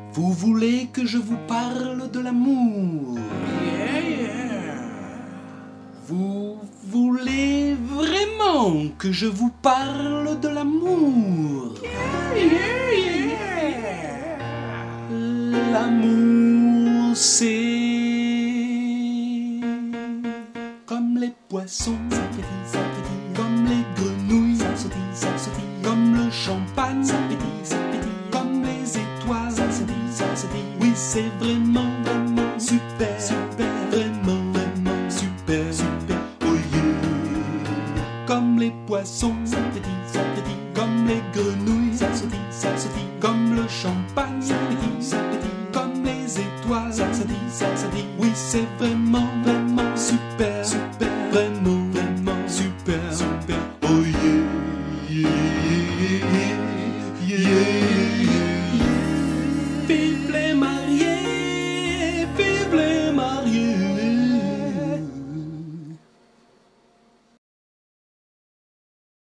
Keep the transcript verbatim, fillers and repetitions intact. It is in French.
Vous voulez que je vous parle de l'amour? Yeah, yeah. Vous voulez vraiment que je vous parle de l'amour? Yeah, yeah. L'amour, c'est comme les poissons, ça pétille, ça pétille, comme les grenouilles, ça sautille, ça sautille, comme le champagne, ça pétille, ça pétille, comme les étoiles, ça sautille, ça sautille. Oui, c'est vraiment, vraiment super, super, vraiment, vraiment super, super. Oh yeah. Comme les poissons, ça pétille, ça pétille, comme les grenouilles, ça sautille, ça sautille, comme le champagne, ça pétille, ça pétille, comme les étoiles, ça